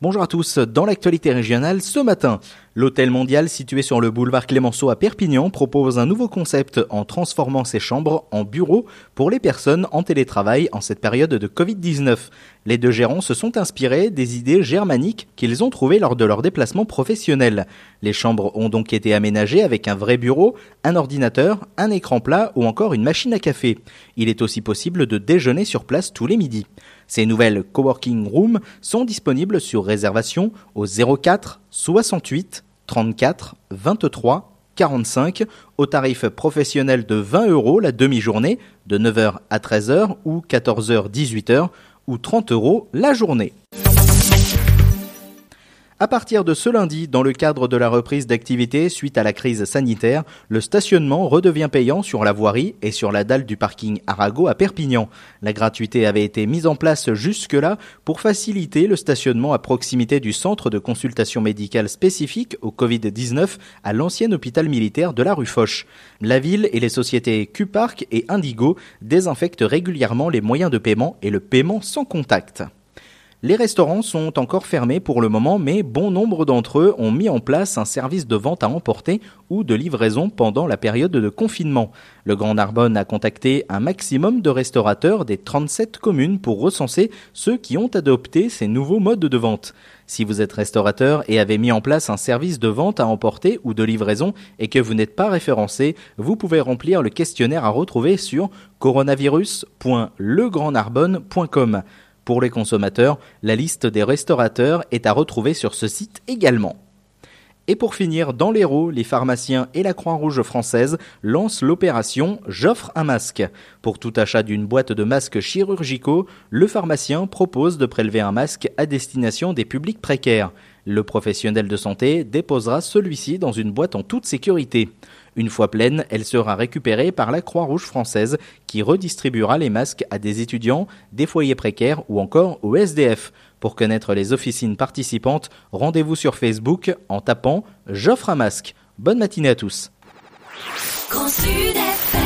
Bonjour à tous, dans l'actualité régionale ce matin, l'Hôtel Mondial situé sur le boulevard Clémenceau à Perpignan propose un nouveau concept en transformant ses chambres en bureaux pour les personnes en télétravail en cette période de Covid-19. Les deux gérants se sont inspirés des idées germaniques qu'ils ont trouvées lors de leur déplacement professionnel. Les chambres ont donc été aménagées avec un vrai bureau, un ordinateur, un écran plat ou encore une machine à café. Il est aussi possible de déjeuner sur place tous les midis. Ces nouvelles coworking rooms sont disponibles sur réservation au 04 68 34 23 45 au tarif professionnel de 20 € la demi-journée de 9h à 13h ou 14h 18h ou 30 € la journée. À partir de ce lundi, dans le cadre de la reprise d'activité suite à la crise sanitaire, le stationnement redevient payant sur la voirie et sur la dalle du parking Arago à Perpignan. La gratuité avait été mise en place jusque-là pour faciliter le stationnement à proximité du centre de consultation médicale spécifique au Covid-19 à l'ancien hôpital militaire de la rue Foch. La ville et les sociétés Q-Park et Indigo désinfectent régulièrement les moyens de paiement et le paiement sans contact. Les restaurants sont encore fermés pour le moment, mais bon nombre d'entre eux ont mis en place un service de vente à emporter ou de livraison pendant la période de confinement. Le Grand Narbonne a contacté un maximum de restaurateurs des 37 communes pour recenser ceux qui ont adopté ces nouveaux modes de vente. Si vous êtes restaurateur et avez mis en place un service de vente à emporter ou de livraison et que vous n'êtes pas référencé, vous pouvez remplir le questionnaire à retrouver sur coronavirus.legrandnarbonne.com. Pour les consommateurs, la liste des restaurateurs est à retrouver sur ce site également. Et pour finir, dans l'Hérault, les pharmaciens et la Croix-Rouge française lancent l'opération « J'offre un masque ». Pour tout achat d'une boîte de masques chirurgicaux, le pharmacien propose de prélever un masque à destination des publics précaires. Le professionnel de santé déposera celui-ci dans une boîte en toute sécurité. Une fois pleine, elle sera récupérée par la Croix-Rouge française qui redistribuera les masques à des étudiants, des foyers précaires ou encore aux SDF. Pour connaître les officines participantes, rendez-vous sur Facebook en tapant « J'offre un masque ». Bonne matinée à tous.